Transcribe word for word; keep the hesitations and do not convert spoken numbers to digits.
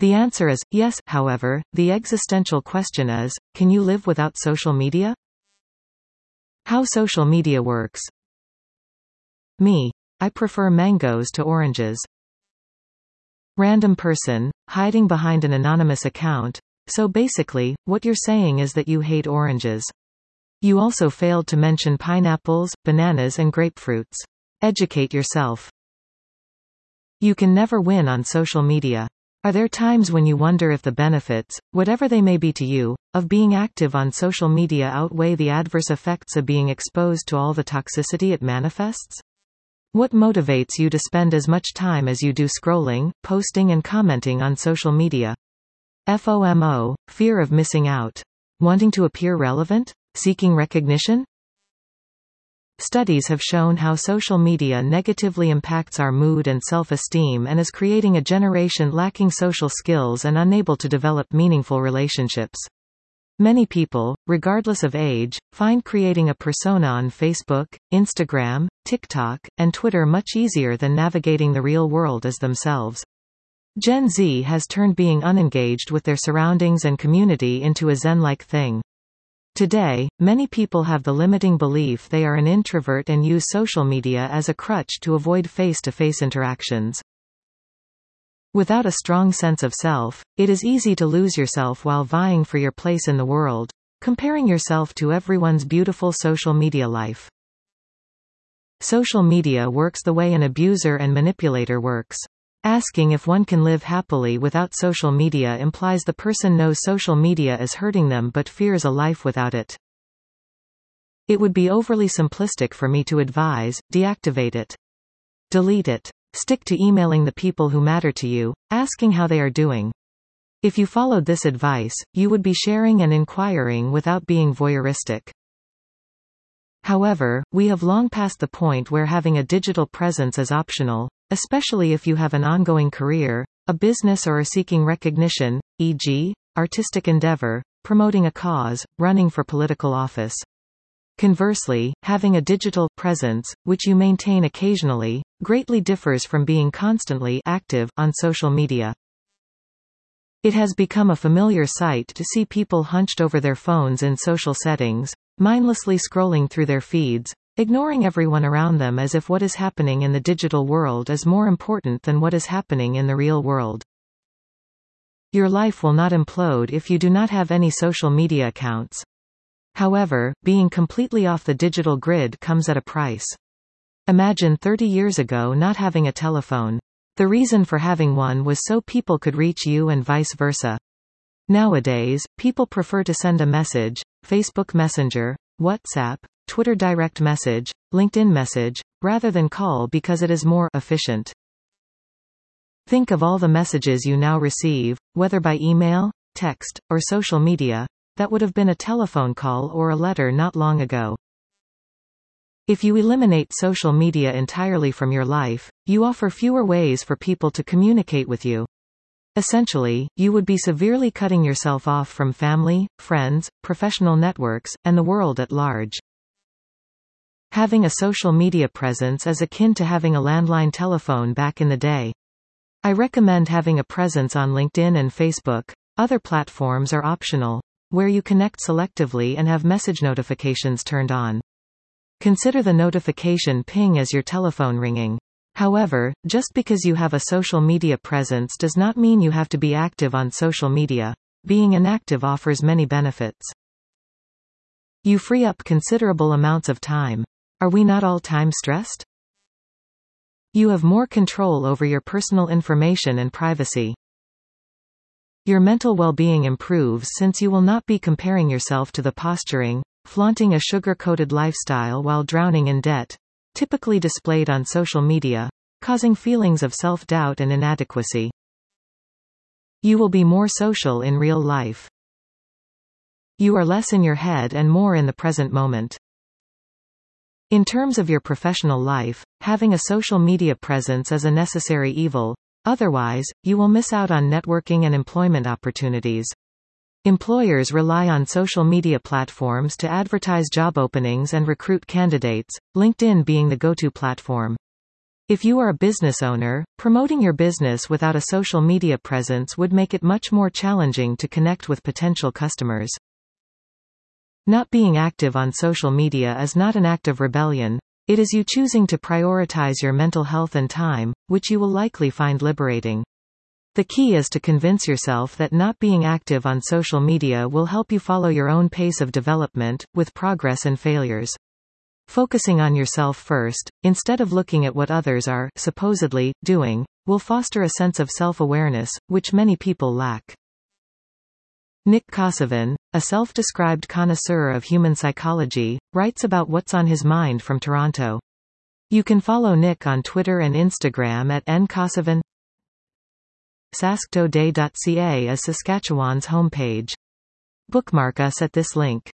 The answer is yes. However, the existential question is, can you live without social media? How social media works. Me. I prefer mangoes to oranges. Random person, hiding behind an anonymous account. So basically, what you're saying is that you hate oranges. You also failed to mention pineapples, bananas and grapefruits. Educate yourself. You can never win on social media. Are there times when you wonder if the benefits, whatever they may be to you, of being active on social media outweigh the adverse effects of being exposed to all the toxicity it manifests? What motivates you to spend as much time as you do scrolling, posting and commenting on social media? FOMO, fear of missing out. Wanting to appear relevant? Seeking recognition? Studies have shown how social media negatively impacts our mood and self-esteem and is creating a generation lacking social skills and unable to develop meaningful relationships. Many people, regardless of age, find creating a persona on Facebook, Instagram, TikTok, and Twitter much easier than navigating the real world as themselves. Gen Z has turned being unengaged with their surroundings and community into a zen-like thing. Today, many people have the limiting belief they are an introvert and use social media as a crutch to avoid face-to-face interactions. Without a strong sense of self, it is easy to lose yourself while vying for your place in the world, comparing yourself to everyone's beautiful social media life. Social media works the way an abuser and manipulator works. Asking if one can live happily without social media implies the person knows social media is hurting them but fears a life without it. It would be overly simplistic for me to advise, deactivate it. Delete it. Stick to emailing the people who matter to you, asking how they are doing. If you followed this advice, you would be sharing and inquiring without being voyeuristic. However, we have long passed the point where having a digital presence is optional, especially if you have an ongoing career, a business or are seeking recognition, for example, artistic endeavor, promoting a cause, running for political office. Conversely, having a digital presence, which you maintain occasionally, greatly differs from being constantly active on social media. It has become a familiar sight to see people hunched over their phones in social settings, mindlessly scrolling through their feeds, ignoring everyone around them as if what is happening in the digital world is more important than what is happening in the real world. Your life will not implode if you do not have any social media accounts. However, being completely off the digital grid comes at a price. Imagine thirty years ago not having a telephone. The reason for having one was so people could reach you and vice versa. Nowadays, people prefer to send a message, Facebook Messenger, WhatsApp, Twitter direct message, LinkedIn message, rather than call because it is more efficient. Think of all the messages you now receive, whether by email, text, or social media, that would have been a telephone call or a letter not long ago. If you eliminate social media entirely from your life, you offer fewer ways for people to communicate with you. Essentially, you would be severely cutting yourself off from family, friends, professional networks, and the world at large. Having a social media presence is akin to having a landline telephone back in the day. I recommend having a presence on LinkedIn and Facebook. Other platforms are optional, where you connect selectively and have message notifications turned on. Consider the notification ping as your telephone ringing. However, just because you have a social media presence does not mean you have to be active on social media. Being inactive offers many benefits. You free up considerable amounts of time. Are we not all time-stressed? You have more control over your personal information and privacy. Your mental well-being improves since you will not be comparing yourself to the posturing, flaunting a sugar-coated lifestyle while drowning in debt, typically displayed on social media, causing feelings of self-doubt and inadequacy. You will be more social in real life. You are less in your head and more in the present moment. In terms of your professional life, having a social media presence is a necessary evil, otherwise, you will miss out on networking and employment opportunities. Employers rely on social media platforms to advertise job openings and recruit candidates, LinkedIn being the go-to platform. If you are a business owner, promoting your business without a social media presence would make it much more challenging to connect with potential customers. Not being active on social media is not an act of rebellion. It is you choosing to prioritize your mental health and time, which you will likely find liberating. The key is to convince yourself that not being active on social media will help you follow your own pace of development, with progress and failures. Focusing on yourself first, instead of looking at what others are, supposedly, doing, will foster a sense of self-awareness, which many people lack. Nick Kosovan, a self-described connoisseur of human psychology, writes about what's on his mind from Toronto. You can follow Nick on Twitter and Instagram at n kosovan. sasktoday dot c a is Saskatchewan's homepage. Bookmark us at this link.